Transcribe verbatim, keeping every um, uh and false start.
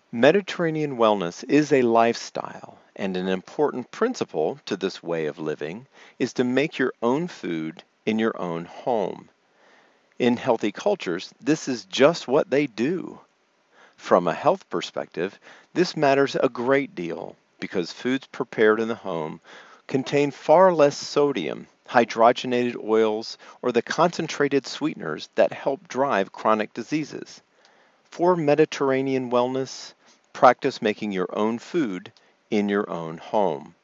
Mediterranean wellness is a lifestyle, and an important principle to this way of living is to make your own food in your own home. In healthy cultures, this is just what they do. From a health perspective, this matters a great deal because foods prepared in the home contain far less sodium, hydrogenated oils, or the concentrated sweeteners that help drive chronic diseases. For Mediterranean wellness, practice making your own food in your own home.